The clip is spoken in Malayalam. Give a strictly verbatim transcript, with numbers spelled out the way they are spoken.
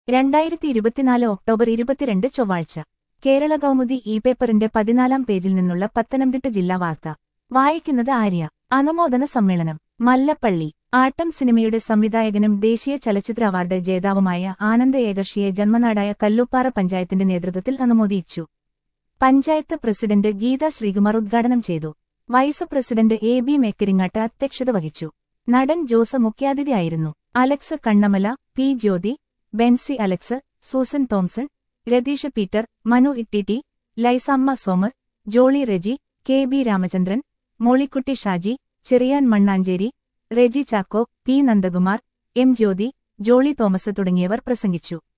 രണ്ടായിരത്തി ഇരുപത്തിനാല് ഒക്ടോബർ ഇരുപത്തിരണ്ട് ചൊവ്വാഴ്ച കേരള കൗമുദി ഇ പേപ്പറിന്റെ പതിനാലാം പേജിൽ നിന്നുള്ള പത്തനംതിട്ട ജില്ലാ വാർത്ത വായിക്കുന്നത് ആര്യ. അനുമോദന സമ്മേളനം മല്ലപ്പള്ളി. ആട്ടം സിനിമയുടെ സംവിധായകനും ദേശീയ ചലച്ചിത്ര അവാർഡ് ജേതാവുമായ ആനന്ദ ഏകർഷിയെ ജന്മനാടായ കല്ലൂപ്പാറ പഞ്ചായത്തിന്റെ നേതൃത്വത്തിൽ അനുമോദിച്ചു. പഞ്ചായത്ത് പ്രസിഡന്റ് ഗീത ശ്രീകുമാർ ഉദ്ഘാടനം ചെയ്തു. Vice president A B Mekkaringattu അധ്യക്ഷത വഹിച്ചു. നടൻ ജോസ് മുഖ്യാതിഥിയായിരുന്നു. Alex Kannamala, P Jyothi, Benzy Alex, Susan Thomson, Ratheesh Peter, Manu Ittitty, Laisamma Somer, Jolly Reji, K B Ramachandran, Mollykutty Shaji, Cheriyan Mannancheri, Reji Chacko, P Nandakumar, M Jyothi, Jolly Thomas തുടങ്ങിയവർ പ്രസംഗിച്ചു.